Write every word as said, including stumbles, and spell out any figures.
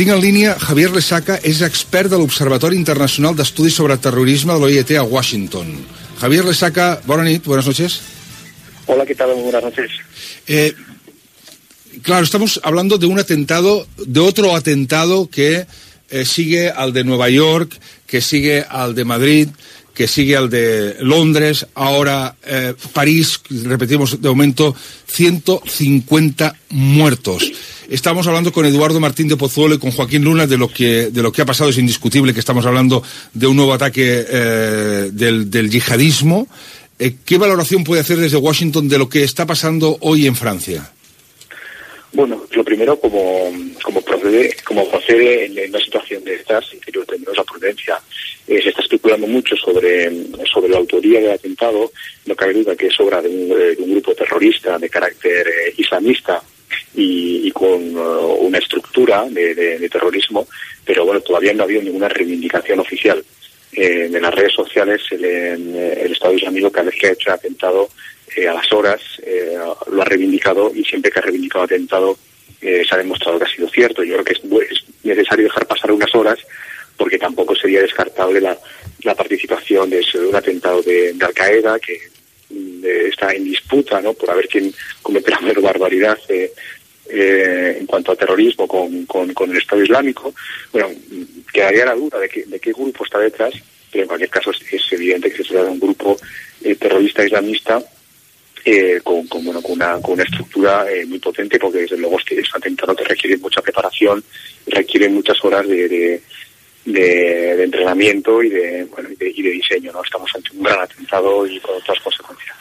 tinc en línia Javier Lesaca, és expert de l'Observatori Internacional d'Estudis sobre Terrorisme de l'O I E T a Washington. Javier Lesaca, bona nit, buenas noches. Hola, ¿qué tal? Muy buenas noches. Eh, claro, estamos hablando de un atentado, de otro atentado que eh, sigue al de Nueva York, que sigue al de Madrid, que sigue al de Londres, ahora eh, París, repetimos de momento, ciento cincuenta muertos. Estamos hablando con Eduardo Martín de Pozuelo y con Joaquín Luna de lo que de lo que ha pasado. Es indiscutible que estamos hablando de un nuevo ataque eh, del, del yihadismo. Eh, ¿Qué valoración puede hacer desde Washington de lo que está pasando hoy en Francia? Bueno, lo primero, como, como procede, como procede en una situación de estas, en que tenemos la prudencia, eh, se está especulando mucho sobre, sobre la autoría del atentado. No cabe duda que es obra de un, de un grupo terrorista de carácter eh, islamista y, y con uh, una estructura de, de, de terrorismo, pero bueno, todavía no ha habido ninguna reivindicación oficial. Eh, en las redes sociales el, el Estado Islámico, cada vez que ha hecho un atentado, Eh, a las horas eh, lo ha reivindicado, y siempre que ha reivindicado atentado eh, se ha demostrado que ha sido cierto. Yo creo que es, es necesario dejar pasar unas horas, porque tampoco sería descartable la, la participación de, de un atentado de, de Al-Qaeda, que de, está en disputa, ¿no?, por ver quién comete la menor barbaridad eh, eh, en cuanto a terrorismo con, con, con el Estado Islámico. Bueno, quedaría la duda de, que, de qué grupo está detrás, pero en cualquier caso es, es evidente que se trata de un grupo eh, terrorista islamista Eh, con, con, bueno, con, una, con una estructura eh, muy potente, porque desde luego es que es un atentado que requiere mucha preparación, requiere muchas horas de, de, de, de entrenamiento y de, bueno, y de, y de diseño, ¿no? Estamos ante un gran atentado y con otras consecuencias.